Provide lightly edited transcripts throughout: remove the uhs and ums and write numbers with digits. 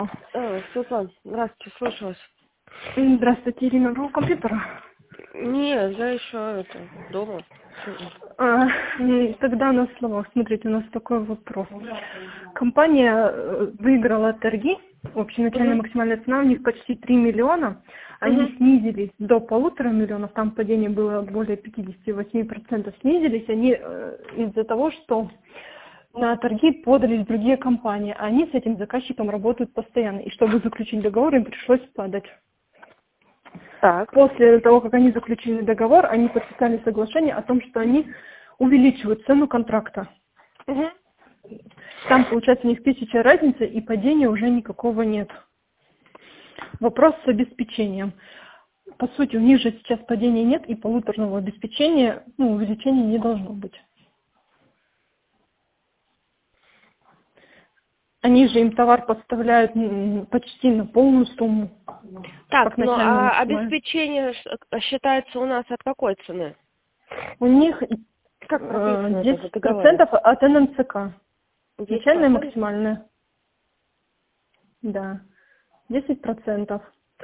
Светлана, здравствуйте, слышу вас. Здравствуйте, Ирина. Вы у компьютера? Нет, я еще дома. Тогда на словах. Смотрите, у нас такой вопрос. Компания выиграла торги. Общая начальная максимальная цена у них почти 3 миллиона. Они снизились до 1,5 миллионов. Там падение было более 58%. Снизились они из-за того, что на торги подались другие компании. Они с этим заказчиком работают постоянно. И чтобы заключить договор, им пришлось падать. Так. После того, как они заключили договор, они подписали соглашение о том, что они увеличивают цену контракта. Там, получается, у них 1000 разница, и падения уже никакого нет. Вопрос с обеспечением. По сути, у них же сейчас падения нет, и полуторного обеспечения, увеличения не должно быть. Они же им товар поставляют почти на полную сумму. Так, ну а обеспечение считается у нас от какой цены? У них как 10% от НМЦК. Начальная максимальная. Да. 10%.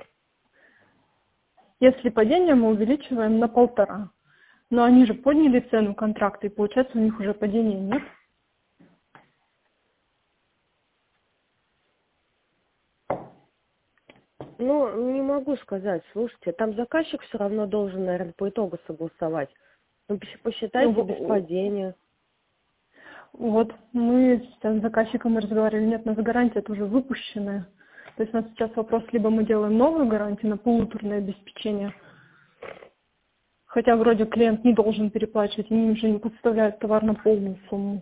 Если падение, мы увеличиваем на 1,5. Но они же подняли цену контракта, и получается у них уже падения нет. Ну, не могу сказать. Слушайте, там заказчик все равно должен, наверное, по итогу согласовать. Ну, посчитайте без падения. Вот, мы сейчас с заказчиком разговаривали. Нет, у нас гарантия тоже выпущенная. То есть у нас сейчас вопрос, либо мы делаем новую гарантию на полуторное обеспечение, хотя вроде клиент не должен переплачивать, они уже не подставляют товар на полную сумму.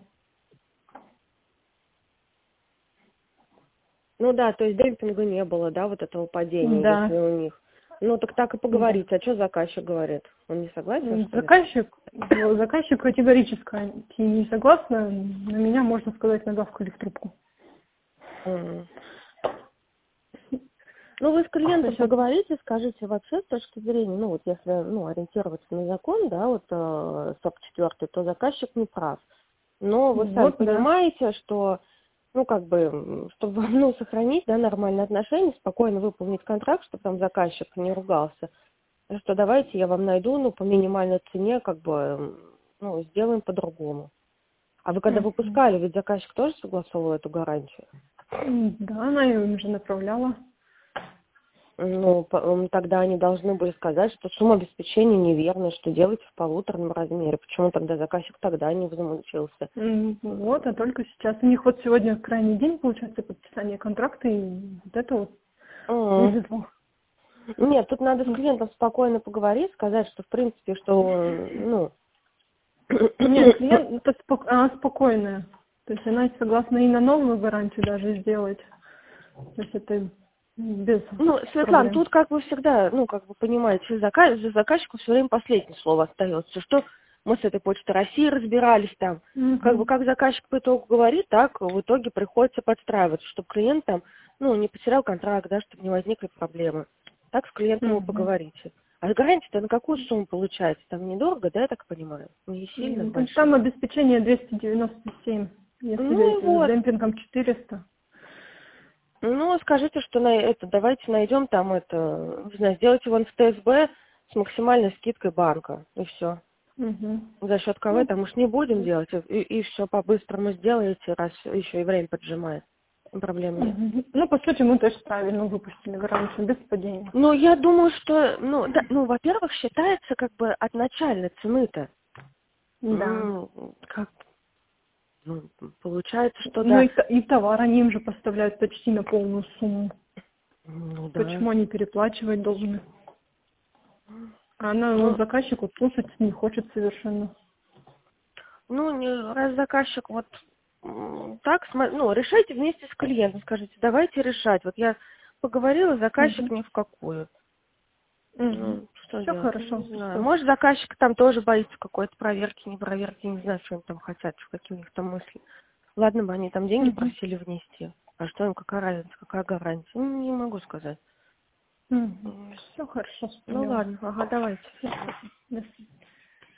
Ну да, то есть демпинга не было, да, вот этого падения, Да. если у них. Ну так и поговорить. А что заказчик говорит? Он не согласен, что ли? Заказчик категорически не согласна. На меня, можно сказать, нагавкали в трубку. Ну, вы с клиентом поговорите, скажите вообще с точки зрения, ну, вот если, ориентироваться на закон, да, вот СОП 4, то заказчик не прав. Но вы сами понимаете, что, чтобы, сохранить, да, нормальные отношения, спокойно выполнить контракт, чтобы там заказчик не ругался, что давайте я вам найду, по минимальной цене, сделаем по-другому. А вы когда выпускали, ведь заказчик тоже согласовывал эту гарантию? Да, она ее уже направляла. Ну, тогда они должны были сказать, что сумма обеспечения неверна, что делаете в полуторном размере. Почему тогда заказчик тогда не возмутился? Вот, а только сейчас. У них вот сегодня крайний день, получается, подписание контракта, и вот это вот повезло. Нет, тут надо с клиентом спокойно поговорить, сказать, что в принципе, что, Нет, клиент она спокойная. То есть она согласна и на новую гарантию даже сделать. То есть это без Светлана, тут как вы всегда, понимаете, за заказчиком все время последнее слово остается. Что мы с этой Почтой России разбирались там. Как заказчик по итогу говорит, так в итоге приходится подстраиваться, чтобы клиент там, не потерял контракт, да, чтобы не возникли проблемы. Так с клиентом вы поговорите. А гарантия-то на какую сумму получается? Там недорого, да, я так понимаю? Не сильно большая. Там обеспечение 297, если с демпингом 400. Скажите, что давайте найдем там не знаю, сделайте вон в ТСБ с максимальной скидкой банка, и все. За счет КВ там уж не будем делать, и все по-быстрому сделаете, раз еще и время поджимает. Проблем нет. По сути, мы тоже правильно выпустили гарантию, без падения. Я думаю, что, во-первых, считается от начальной цены-то. Да. Получается, что да. И товар они им же поставляют почти на полную сумму. Да. Почему они переплачивать должны? Она заказчику слушать не хочет совершенно. Раз заказчик так, решайте вместе с клиентом, скажите, давайте решать. Вот я поговорила, заказчик ни в какую. Что все делать? хорошо. Может, заказчик там тоже боится какой-то проверки, не проверки, не знаю, что они там хотят, какие у них там мысли. Ладно бы они там деньги просили внести. А что им, какая разница, какая гарантия? Не могу сказать. Все хорошо. Ладно, давайте. До свидания.